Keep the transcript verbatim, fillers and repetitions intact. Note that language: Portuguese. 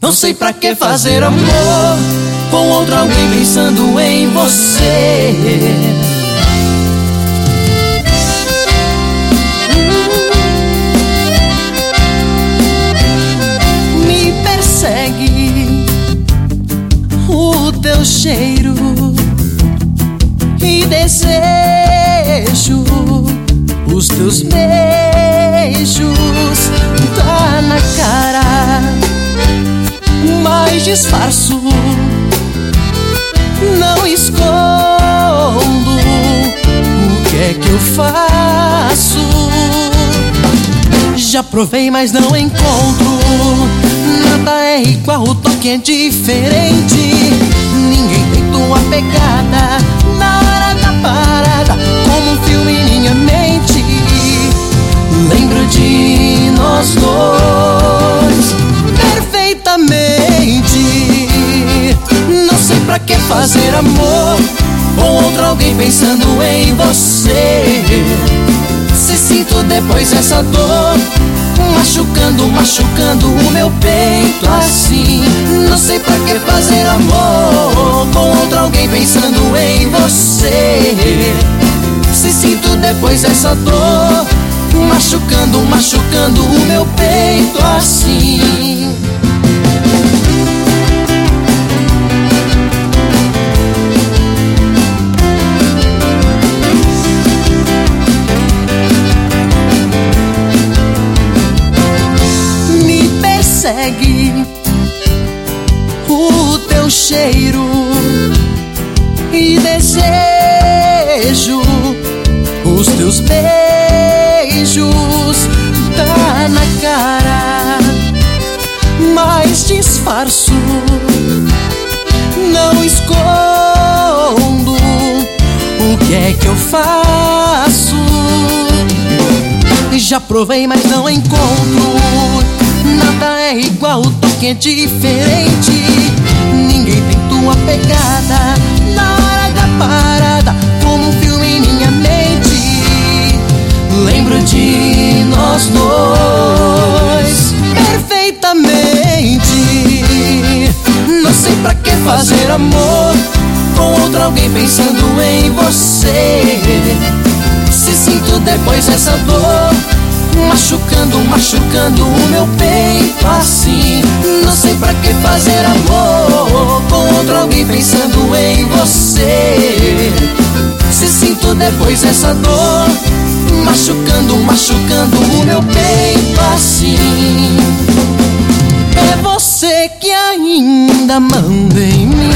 Não sei pra que fazer amor com outro alguém pensando em você. Me persegue o teu cheiro e desejo os teus beijos. Tá na cara, mas disfarço, não escondo. O que é que eu faço? Já provei, mas não encontro. Nada é igual, o toque é diferente. Ninguém tem tua pegada na hora da parada, como um filme em minha mente. Lembro de nós dois perfeitamente. Não sei pra que fazer amor com outro alguém pensando em você. Se sinto depois essa dor machucando, machucando o meu peito assim. Não sei pra que fazer amor com outro alguém pensando em você. Se sinto depois essa dor machucando, machucando o meu peito assim. Me persegue o teu cheiro e desejo os teus beijos. Tá na cara, mas disfarço, não escondo. O que é que eu faço? Já provei, mas não encontro. Nada é igual, o toque é diferente. Ninguém tem tua pegada na hora da parada, como um filme em minha mente. Lembro de nós dois perfeitamente. Não sei pra que fazer amor com outro alguém pensando em você. Se sinto depois essa dor machucando, machucando o meu peito assim. Não sei pra que fazer amor com outro alguém pensando em você. Se sinto depois essa dor machucando, machucando o meu peito assim. É você que ainda manda em mim.